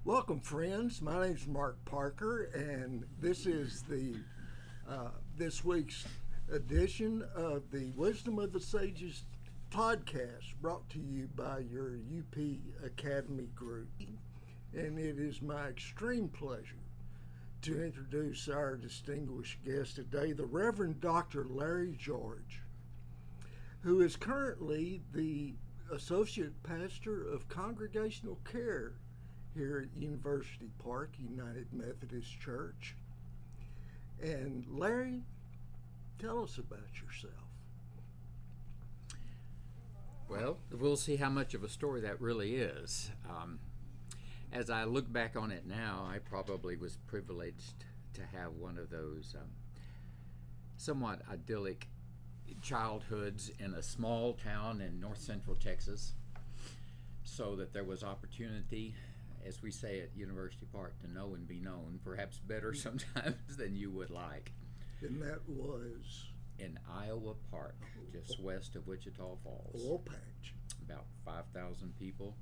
Welcome, friends. My name is Mark Parker, and this is this week's edition of the Wisdom of the Sages podcast, brought to you by your UP Academy group. And it is my extreme pleasure to introduce our distinguished guest today, the Reverend Dr. Larry George, who is currently the Associate Pastor of Congregational Care here at University Park United Methodist Church. And Larry, tell us about yourself. Well, we'll see how much of a story that really is. As I look back on it now, I probably was privileged to have one of those somewhat idyllic childhoods in a small town in north central Texas, so that there was opportunity, as we say at University Park, to know and be known, perhaps better sometimes than you would like. And that was? In Iowa Park, just west of Wichita Falls. Oil patch. About 5,000 people.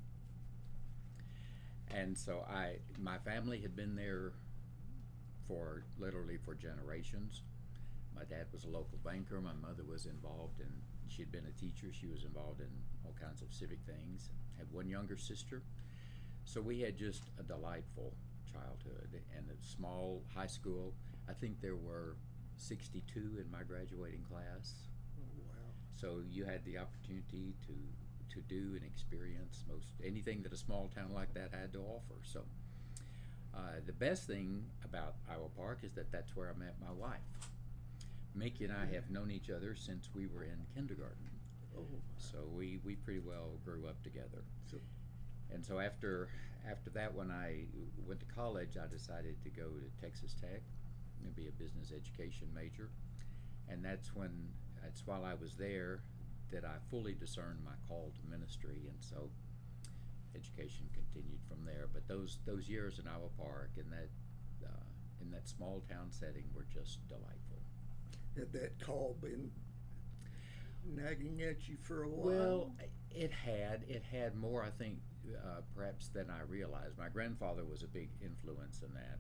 And so my family had been there literally for generations. My dad was a local banker. My mother was involved she'd been a teacher. She was involved in all kinds of civic things. Had one younger sister. So we had just a delightful childhood and a small high school. I think there were 62 in my graduating class. Oh, wow. So you had the opportunity to do and experience most anything that a small town like that had to offer. So the best thing about Iowa Park is that that's where I met my wife. Mickey and I have known each other since we were in kindergarten. Oh, wow. So we pretty well grew up together. And so after that, when I went to college, I decided to go to Texas Tech and be a business education major. And that's while I was there that I fully discerned my call to ministry. And so education continued from there. But those years in Iowa Park in that small town setting were just delightful. Had that call been nagging at you for a while? Well, it had more, I think, perhaps than I realized. My grandfather was a big influence in that,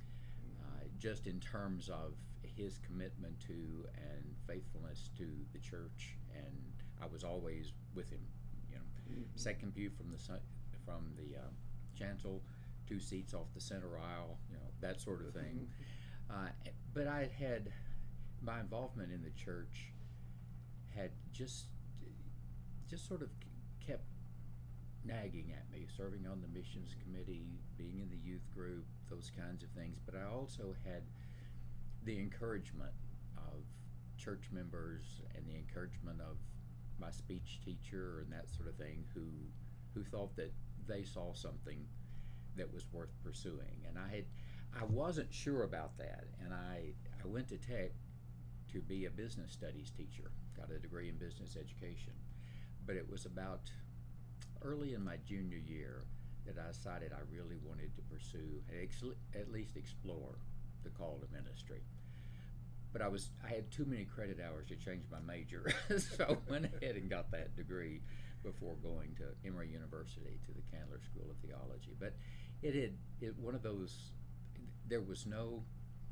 just in terms of his commitment to and faithfulness to the church, and I was always with him. Mm-hmm. Second pew from the chancel, 2 seats off the center aisle, that sort of thing. But I had my involvement in the church had just sort of kept nagging at me, serving on the missions committee, being in the youth group, those kinds of things. But I also had the encouragement of church members and the encouragement of my speech teacher and that sort of thing, who thought that they saw something that was worth pursuing. And I wasn't sure about that, and I went to Tech to be a business studies teacher, got a degree in business education. But it was about early in my junior year that I decided I really wanted to pursue, at least explore, the call to ministry. But I had too many credit hours to change my major, so I went ahead and got that degree before going to Emory University, to the Candler School of Theology. But it one of those, there was no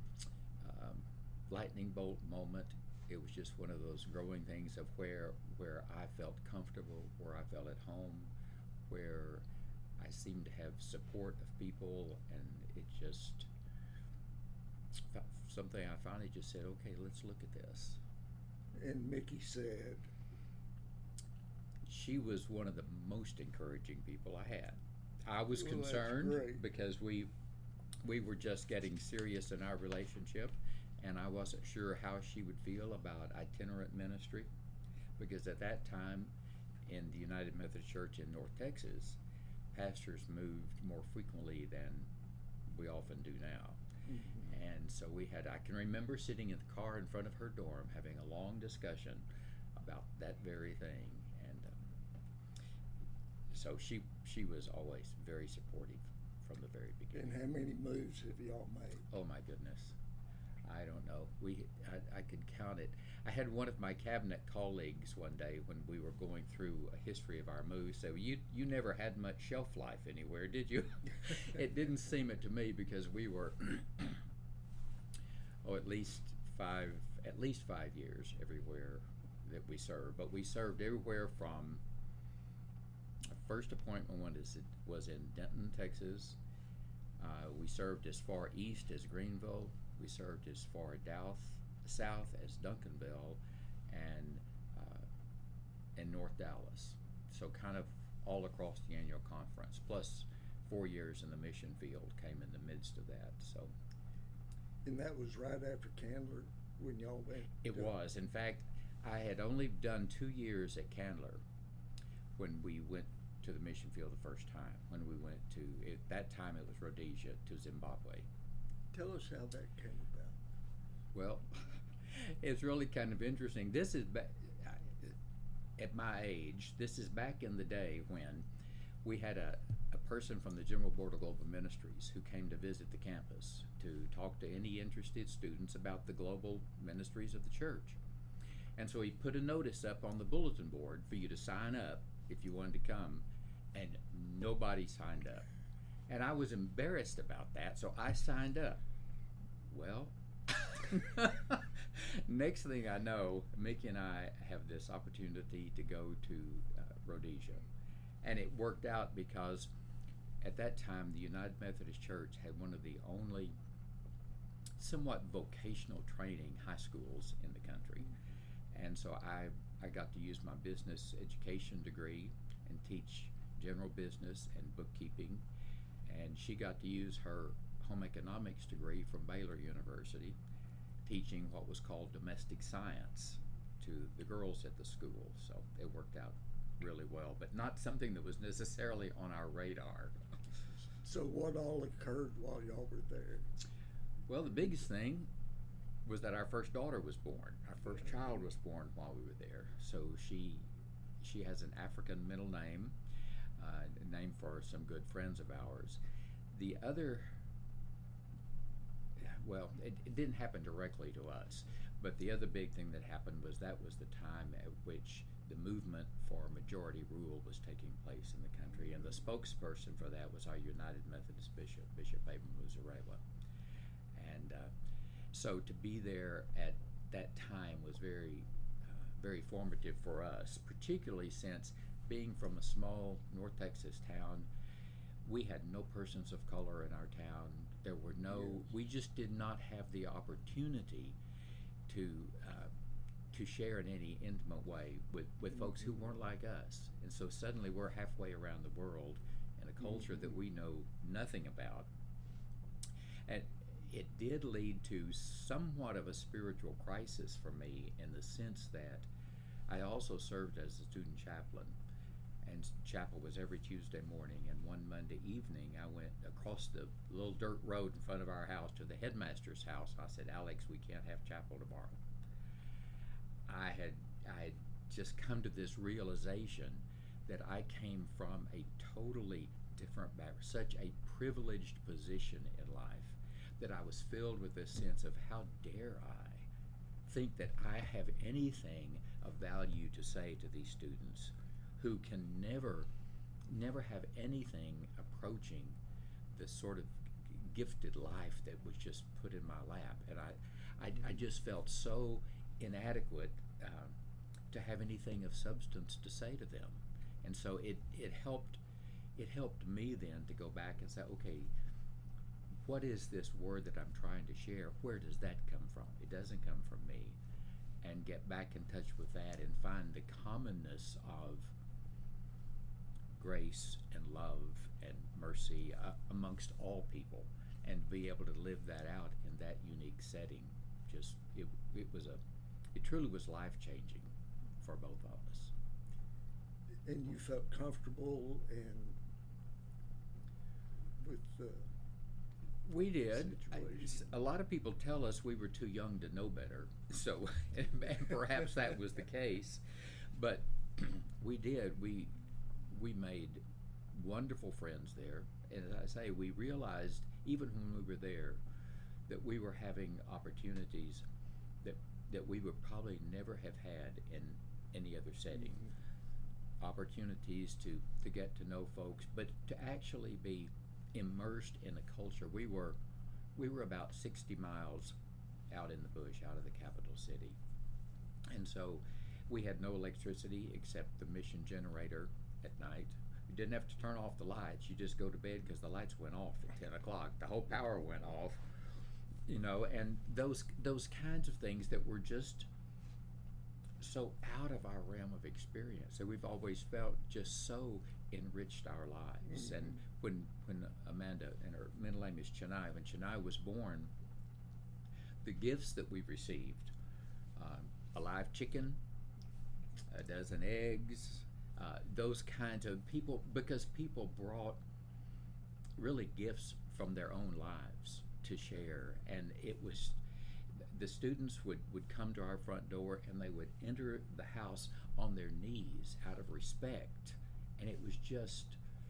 lightning bolt moment. It was just one of those growing things of where I felt comfortable, where I felt at home, where I seemed to have support of people, and it just something I finally just said, okay, let's look at this. And Mickey said? She was one of the most encouraging people I had. I was concerned because we were just getting serious in our relationship, and I wasn't sure how she would feel about itinerant ministry, because at that time in the United Methodist Church in North Texas, pastors moved more frequently than we often do now. Mm-hmm. And so I can remember sitting in the car in front of her dorm having a long discussion about that very thing. And so she was always very supportive from the very beginning. And how many moves have y'all made? Oh my goodness. I don't know. I could count it. I had one of my cabinet colleagues one day when we were going through a history of our moves say, you never had much shelf life anywhere, did you? It didn't seem it to me because we were at least 5 years everywhere that we served. But we served everywhere from first appointment was in Denton, Texas. We served as far east as Greenville. We served as far south as Duncanville, and North Dallas. So kind of all across the annual conference, plus 4 years in the mission field came in the midst of that. So. And that was right after Candler when y'all went? It was. In fact, I had only done 2 years at Candler when we went to the mission field the first time. When we went to, at that time it was Rhodesia, to Zimbabwe. Tell us how that came about. Well, it's really kind of interesting. This is at my age. This is back in the day when we had a person from the General Board of Global Ministries who came to visit the campus to talk to any interested students about the global ministries of the church. And so he put a notice up on the bulletin board for you to sign up if you wanted to come, and nobody signed up. And I was embarrassed about that, so I signed up. Well, next thing I know, Mickey and I have this opportunity to go to Rhodesia. And it worked out because at that time, the United Methodist Church had one of the only somewhat vocational training high schools in the country. And so I got to use my business education degree and teach general business and bookkeeping. And she got to use her home economics degree from Baylor University, teaching what was called domestic science to the girls at the school. So it worked out really well, but not something that was necessarily on our radar. So what all occurred while y'all were there? Well, the biggest thing was that our first daughter was born. Our first child was born while we were there. So she has an African middle name, named for some good friends of ours. The other, well, it didn't happen directly to us, but the other big thing that happened was that was the time at which the movement for majority rule was taking place in the country, and the spokesperson for that was our United Methodist Bishop, Bishop Abram Muzorewa. And so to be there at that time was very, very formative for us, particularly since being from a small North Texas town, we had no persons of color in our town. There were no, we just did not have the opportunity to share in any intimate way with folks who weren't like us. And so suddenly we're halfway around the world in a culture that we know nothing about. And it did lead to somewhat of a spiritual crisis for me, in the sense that I also served as a student chaplain, and chapel was every Tuesday morning. And one Monday evening I went across the little dirt road in front of our house to the headmaster's house. I said, "Alex, we can't have chapel tomorrow." I had just come to this realization that I came from a totally different background, such a privileged position in life, that I was filled with this sense of, how dare I think that I have anything of value to say to these students who can never have anything approaching the sort of gifted life that was just put in my lap. And I just felt so inadequate to have anything of substance to say to them. And so it helped me then to go back and say, okay, what is this word that I'm trying to share? Where does that come from? It doesn't come from me. And get back in touch with that and find the commonness of grace and love and mercy amongst all people, and be able to live that out in that unique setting. Just it truly was life-changing for both of us. And you felt comfortable and with the We did. situation. A lot of people tell us we were too young to know better, so and perhaps that was the case, but we did. We made wonderful friends there, and as I say, we realized even when we were there that we were having opportunities that we would probably never have had in any other setting. Opportunities to get to know folks, but to actually be immersed in a culture. We were about 60 miles out in the bush, out of the capital city, and so we had no electricity except the mission generator at night. You didn't have to turn off the lights. You just go to bed because the lights went off at 10 o'clock. The whole power went off, and those kinds of things that were just so out of our realm of experience. So we've always felt just so enriched our lives. And when Amanda, and her middle name is Chennai, when Chennai was born, the gifts that we received, a live chicken, a dozen eggs, those kinds of people, because people brought really gifts from their own lives to share. And it was, the students would come to our front door and they would enter the house on their knees out of respect. And it was just,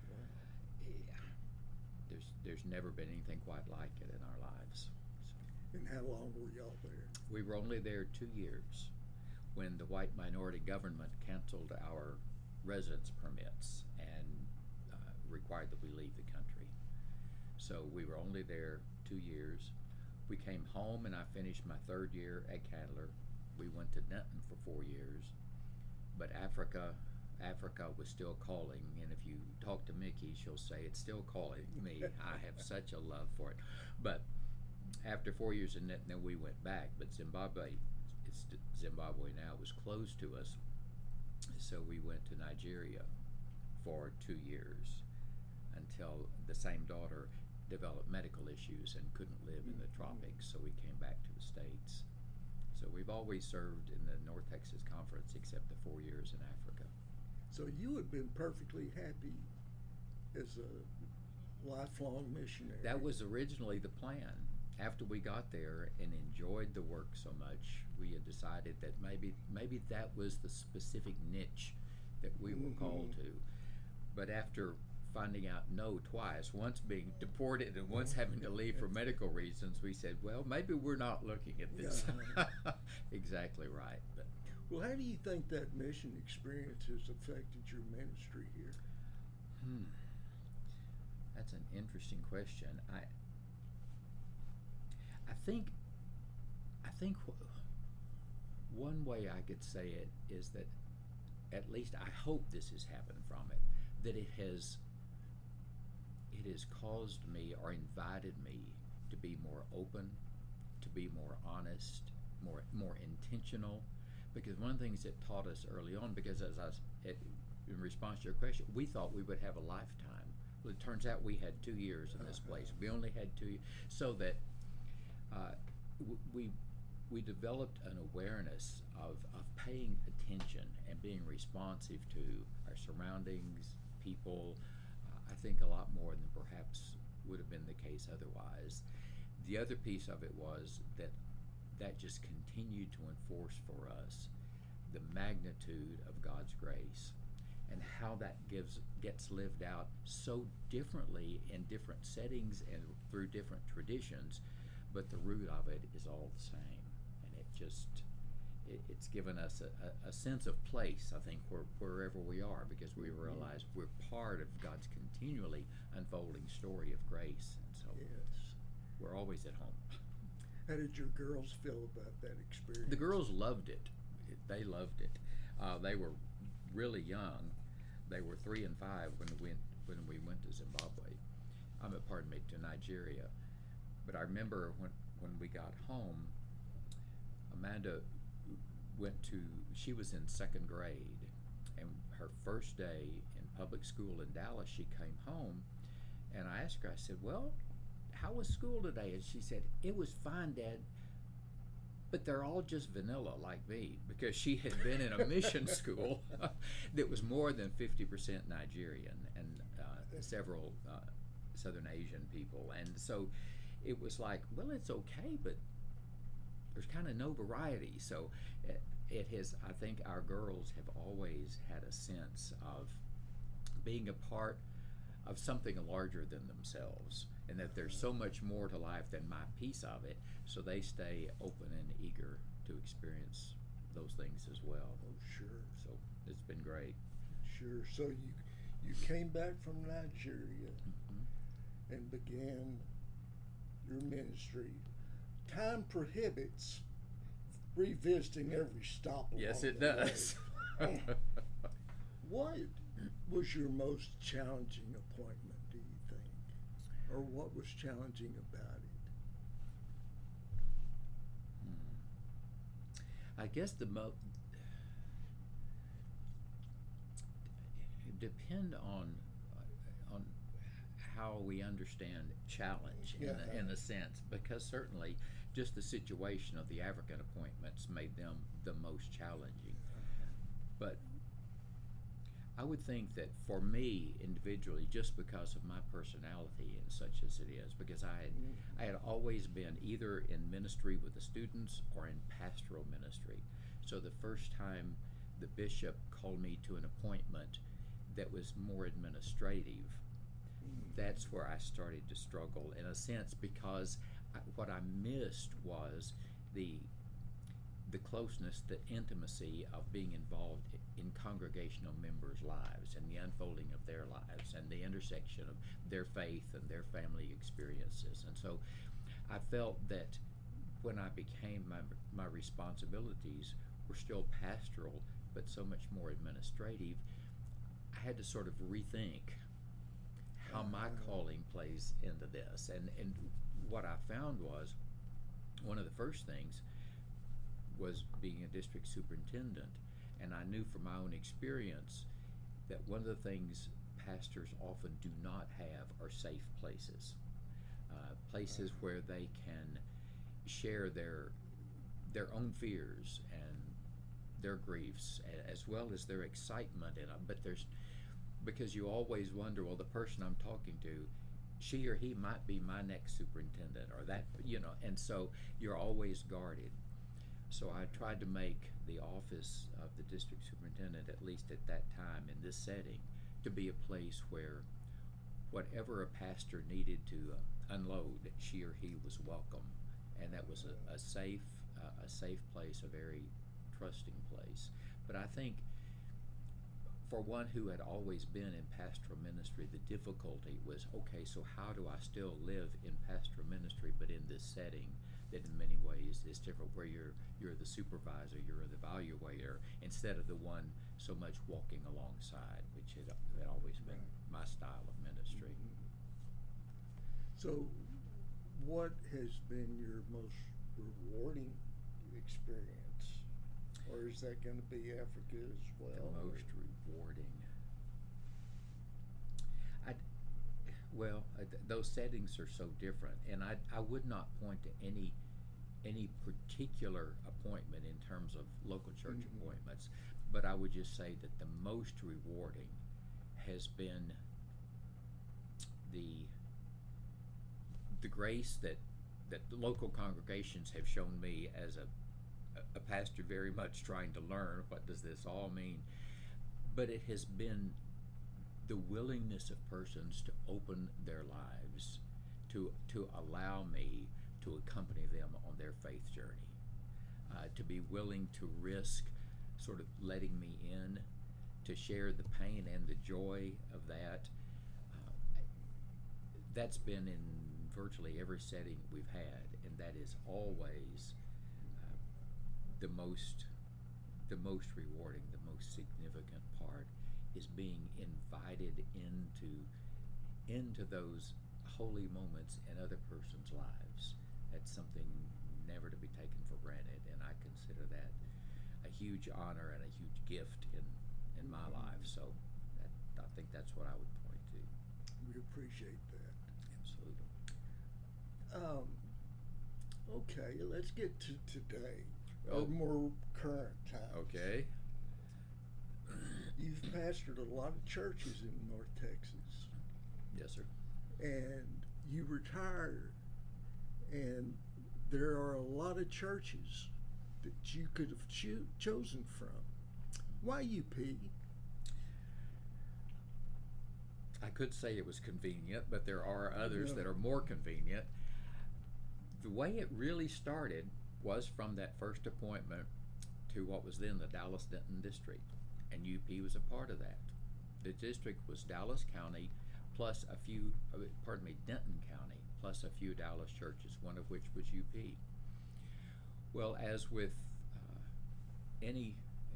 there's never been anything quite like it in our lives. And how long were y'all there? We were only there 2 years when the white minority government canceled our residence permits and required that we leave the country. So we were only there 2 years. We came home and I finished my 3rd year at Candler. We went to Denton for 4 years, but Africa was still calling, and if you talk to Mickey, she'll say it's still calling me. I have such a love for it. But after 4 years in Denton, then we went back, but Zimbabwe now, was closed to us, so we went to Nigeria for 2 years until the same daughter developed medical issues and couldn't live in the tropics, so we came back to the States. So we've always served in the North Texas Conference except the 4 years in Africa. So you had been perfectly happy as a lifelong missionary. That was originally the plan. After we got there and enjoyed the work so much, we had decided that maybe that was the specific niche that we were called to. But after finding out no twice, once being deported and once having to leave for medical reasons, we said, well, maybe we're not looking at this. Exactly right. But well, how do you think that mission experience has affected your ministry here? That's an interesting question. I think one way I could say it is that, at least I hope this has happened from it, that it has caused me or invited me to be more open, to be more honest, more intentional. Because one of the things it taught us early on, because in response to your question, we thought we would have a lifetime. Well, it turns out we had 2 years in this place. We only had 2 years, so that we developed an awareness of paying attention and being responsive to our surroundings, people, I think a lot more than perhaps would have been the case otherwise. The other piece of it was that just continued to enforce for us the magnitude of God's grace and how that gets lived out so differently in different settings and through different traditions, but the root of it is all the same. And it's given us a sense of place, I think, wherever we are, because we realize we're part of God's continually unfolding story of grace, and so we're always at home. How did your girls feel about that experience? The girls loved it. They loved it. They were really young. They were 3 and 5 when we went to Zimbabwe. To Nigeria. But I remember when we got home, Amanda she was in 2nd grade, and her first day in public school in Dallas, she came home, and I asked her, I said, well, how was school today? And she said, it was fine, Dad, but they're all just vanilla like me, because she had been in a mission school that was more than 50% Nigerian and several Southern Asian people. And so it was like, well, it's okay, but there's kind of no variety. So it has, I think our girls have always had a sense of being a part of something larger than themselves. and that there's so much more to life than my piece of it. So they stay open and eager to experience those things as well. Oh, sure. So it's been great. Sure. So you came back from Nigeria Mm-hmm. and began your ministry. Time prohibits revisiting every stop along Yes, it the way. does. What was your most challenging appointment, do you think? Or what was challenging about it? I guess depend on how we understand challenge in a sense, because certainly just the situation of the African appointments made them the most challenging. But I would think that for me individually, just because of my personality and such as it is, because I had always been either in ministry with the students or in pastoral ministry. So the first time the bishop called me to an appointment that was more administrative, that's where I started to struggle in a sense, because what I missed was the closeness, the intimacy of being involved in congregational members' lives and the unfolding of their lives and the intersection of their faith and their family experiences. And so I felt that when I became my responsibilities were still pastoral but so much more administrative, I had to sort of rethink how my calling plays into this. And what I found was one of the first things was being a district superintendent, and I knew from my own experience that one of the things pastors often do not have are safe places, places where they can share their own fears and their griefs as well as their excitement in it. But because you always wonder, well, the person I'm talking to, she or he might be my next superintendent, or that, and so you're always guarded. So I tried to make the office of the district superintendent, at least at that time in this setting, to be a place where whatever a pastor needed to unload, she or he was welcome, and that was a safe place, a very trusting place. But I think for one who had always been in pastoral ministry, the difficulty was, okay, so how do I still live in pastoral ministry but in this setting that in many ways is different, where you're the supervisor, you're the evaluator, instead of the one so much walking alongside, which had always been my style of ministry. So what has been your most rewarding experience? Or is that going to be Africa as well? The most rewarding. Those settings are so different, and I would not point to any particular appointment in terms of local church appointments, but I would just say that the most rewarding has been the grace that the local congregations have shown me as a pastor, very much trying to learn what does this all mean. But it has been the willingness of persons to open their lives, to allow me to accompany them on their faith journey, to be willing to risk sort of letting me in, to share the pain and the joy of that. That's been in virtually every setting we've had, and that is always the most rewarding, the most significant part, is being invited into those holy moments in other person's lives. That's something never to be taken for granted, and I consider that a huge honor and a huge gift in my life. So I think that's what I would point to. We appreciate that. Absolutely. Okay, let's get to today, Oh. or more current times. Okay. You've pastored a lot of churches in North Texas, Yes, sir. and you retired, and there are a lot of churches that you could have chosen from. Why UP? I could say it was convenient, but there are others Yeah. that are more convenient. The way it really started was from that first appointment to what was then the Dallas Denton District, and UP was a part of that. The district was Dallas County plus a few, Denton County plus a few Dallas churches, one of which was UP. Well, as with any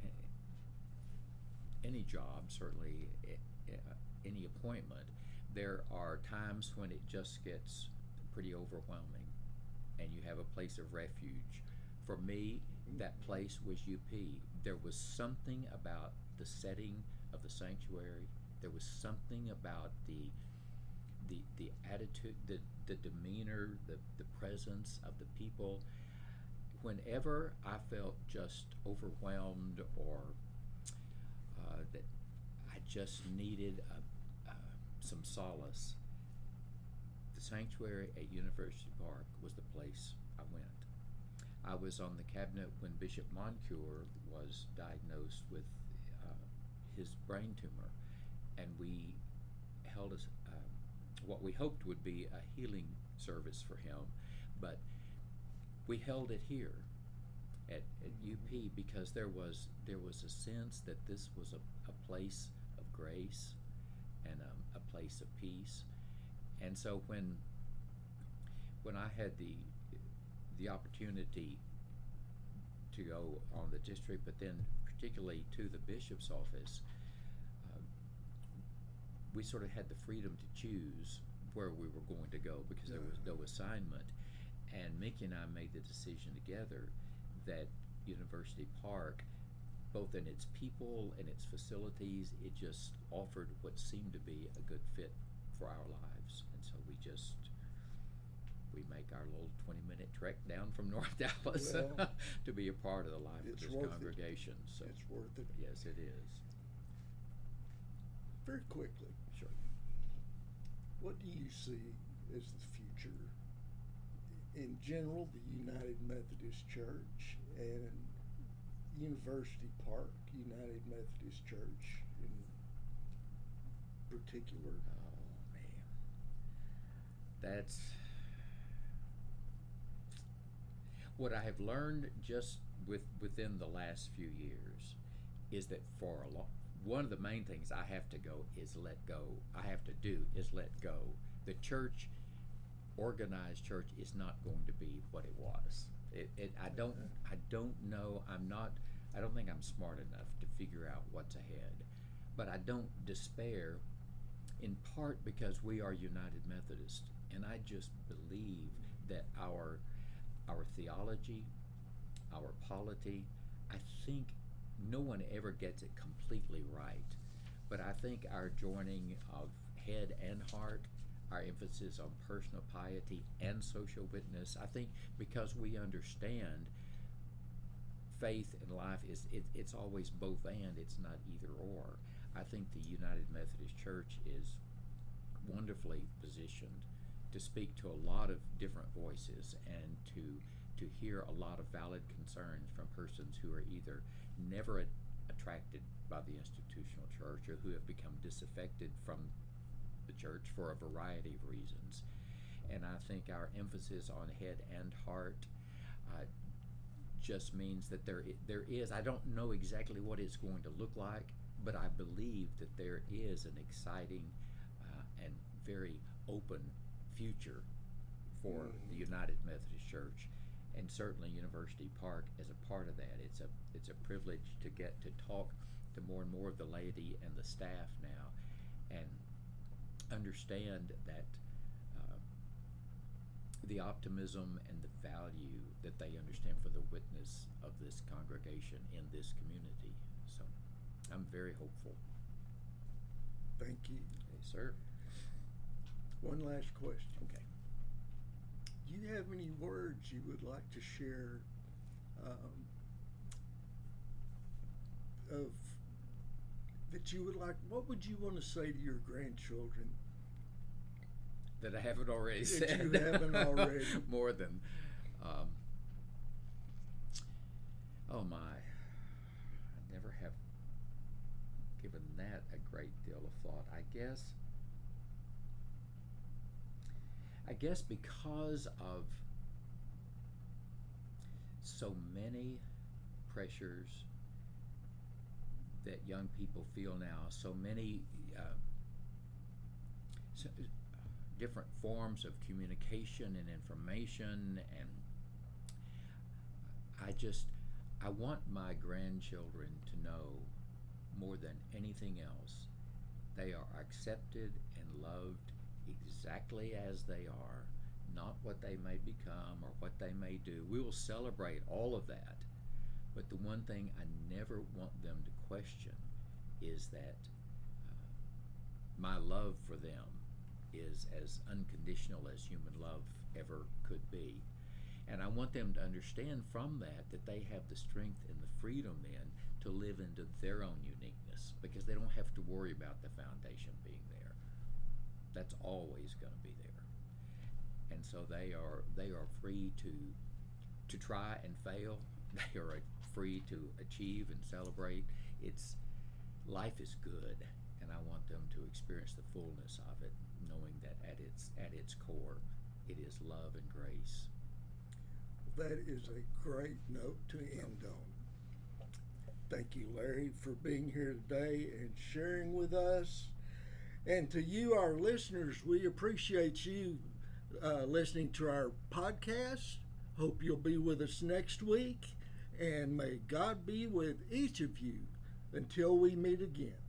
job, certainly any appointment, there are times when it just gets pretty overwhelming, and you have a place of refuge. For me, that place was UP. There was something about the setting of the sanctuary. There was something about the attitude, the demeanor, the presence of the people. Whenever I felt just overwhelmed or that I just needed some solace, the sanctuary at University Park was the place I went. I was on the cabinet when Bishop Moncure was diagnosed with his brain tumor, and we held what we hoped would be a healing service for him, but we held it here at UP because there was a sense that this was a place of grace and a place of peace. And so when I had the opportunity to go on the district, but then particularly to the bishop's office, we sort of had the freedom to choose where we were going to go because there was no assignment. And Mickey and I made the decision together that University Park, both in its people and its facilities, it just offered what seemed to be a good fit for our lives. And so we make our little 20-minute trek down from North Dallas to be a part of the life of this congregation. So it's worth it. Yes, it is. Very quickly. Sure. What do you see as the future in general, the United Methodist Church and University Park United Methodist Church in particular? Oh man, that's what I have learned just within the last few years is that one of the main things I have to go is let go. I have to do is let go. The church, organized church, is not going to be what it was. I don't know. I don't think I'm smart enough to figure out what's ahead. But I don't despair, in part because we are United Methodist, and I just believe that our theology, our polity, I think no one ever gets it completely right, but I think our joining of head and heart, our emphasis on personal piety and social witness, I think because we understand faith and life it's always both and, it's not either or. I think the United Methodist Church is wonderfully positioned to speak to a lot of different voices and to hear a lot of valid concerns from persons who are either never attracted by the institutional church or who have become disaffected from the church for a variety of reasons. And I think our emphasis on head and heart just means that there is, I don't know exactly what it's going to look like, but I believe that there is an exciting and very open future for the United Methodist Church, and certainly University Park as a part of that. It's a privilege to get to talk to more and more of the laity and the staff now, and understand that the optimism and the value that they understand for the witness of this congregation in this community. So I'm very hopeful. Thank you. Yes, sir. One last question. Okay. Do you have any words you would like to share of that you would like? What would you want to say to your grandchildren? That I haven't already That said. you haven't already. More than, oh my, I never have given that a great deal of thought. I guess I guess because of so many pressures that young people feel now, so many different forms of communication and information, and I want my grandchildren to know more than anything else they are accepted and loved exactly as they are, not what they may become or what they may do. We will celebrate all of that, but the one thing I never want them to question is that my love for them is as unconditional as human love ever could be. And I want them to understand from that that they have the strength and the freedom then to live into their own uniqueness, because they don't have to worry about the foundation being there. That's always going to be there. And so they are free to try and fail. They are free to achieve and celebrate. Life is good, and I want them to experience the fullness of it, knowing that at its core, it is love and grace. That is a great note to end on. Thank you, Larry, for being here today and sharing with us. And to you, our listeners, we appreciate you listening to our podcast. Hope you'll be with us next week. And may God be with each of you until we meet again.